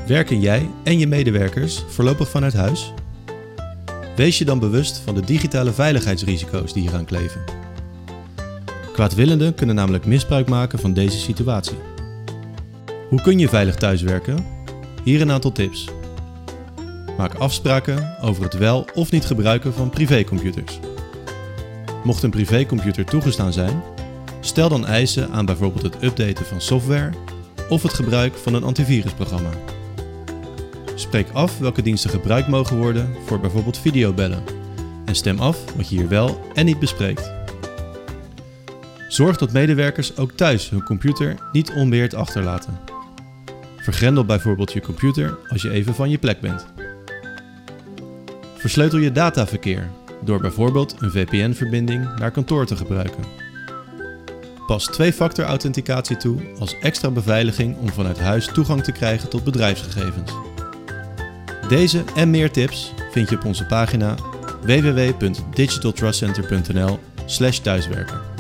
Werken jij en je medewerkers voorlopig vanuit huis? Wees je dan bewust van de digitale veiligheidsrisico's die hieraan kleven. Kwaadwillenden kunnen namelijk misbruik maken van deze situatie. Hoe kun je veilig thuiswerken? Hier een aantal tips. Maak afspraken over het wel of niet gebruiken van privécomputers. Mocht een privécomputer toegestaan zijn, stel dan eisen aan bijvoorbeeld het updaten van software of het gebruik van een antivirusprogramma. Spreek af welke diensten gebruikt mogen worden voor bijvoorbeeld videobellen en stem af wat je hier wel en niet bespreekt. Zorg dat medewerkers ook thuis hun computer niet onbeheerd achterlaten. Vergrendel bijvoorbeeld je computer als je even van je plek bent. Versleutel je dataverkeer door bijvoorbeeld een VPN-verbinding naar kantoor te gebruiken. Pas 2-factor authenticatie toe als extra beveiliging om vanuit huis toegang te krijgen tot bedrijfsgegevens. Deze en meer tips vind je op onze pagina www.digitaltrustcenter.nl/thuiswerken.